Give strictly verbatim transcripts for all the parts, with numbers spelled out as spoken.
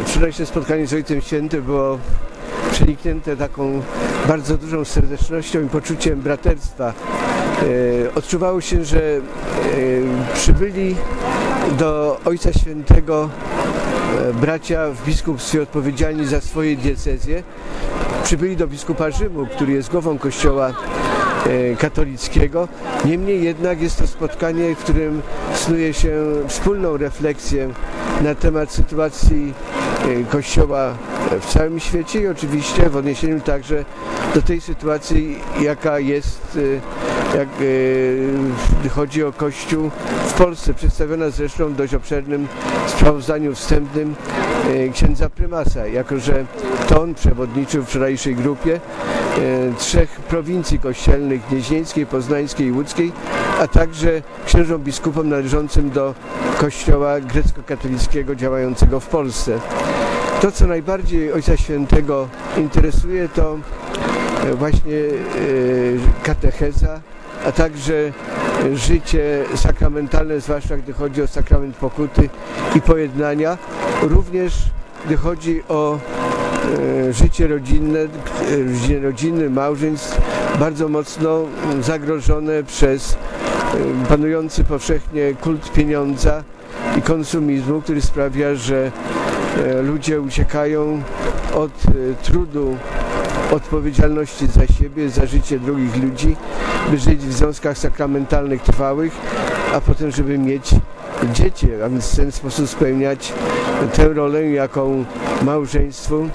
Wczorajsze spotkanie z Ojcem Świętym było przeniknięte taką bardzo dużą serdecznością i poczuciem braterstwa. E, odczuwało się, że e, przybyli do Ojca Świętego e, bracia w biskupstwie odpowiedzialni za swoje diecezje. Przybyli do biskupa Rzymu, który jest głową Kościoła katolickiego. Niemniej jednak jest to spotkanie, w którym snuje się wspólną refleksję na temat sytuacji Kościoła w całym świecie i oczywiście w odniesieniu także do tej sytuacji, jaka jest, jak chodzi o Kościół w Polsce, przedstawiona zresztą w dość obszernym sprawozdaniu wstępnym księdza prymasa, jako że to on przewodniczył w wczorajszej grupie trzech prowincji kościelnych, gnieźnieńskiej, poznańskiej i łódzkiej, a także księżom biskupom należącym do Kościoła grecko-katolickiego działającego w Polsce. To, co najbardziej Ojca Świętego interesuje, to właśnie katecheza, a także życie sakramentalne, zwłaszcza gdy chodzi o sakrament pokuty i pojednania, również gdy chodzi o życie rodzinne, życie rodzinne, małżeństw, bardzo mocno zagrożone przez panujący powszechnie kult pieniądza i konsumizmu, który sprawia, że ludzie uciekają od trudu, odpowiedzialności za siebie, za życie drugich ludzi, by żyć w związkach sakramentalnych trwałych, a potem, żeby mieć dzieci, a więc w ten sposób spełniać tę rolę, jaką małżeństwu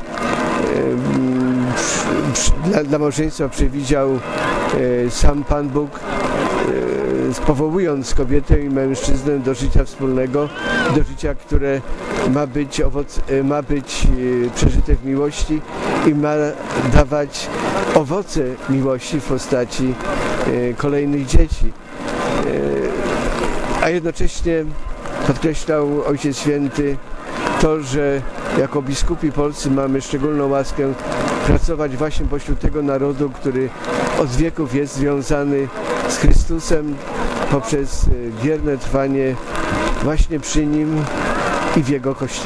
dla, dla małżeństwa przewidział sam Pan Bóg, powołując kobietę i mężczyznę do życia wspólnego, do życia, które ma być, owoc, ma być przeżyte w miłości i ma dawać owoce miłości w postaci kolejnych dzieci. A jednocześnie podkreślał Ojciec Święty to, że jako biskupi polscy mamy szczególną łaskę pracować właśnie pośród tego narodu, który od wieków jest związany z Chrystusem poprzez wierne trwanie właśnie przy Nim i w Jego Kościele.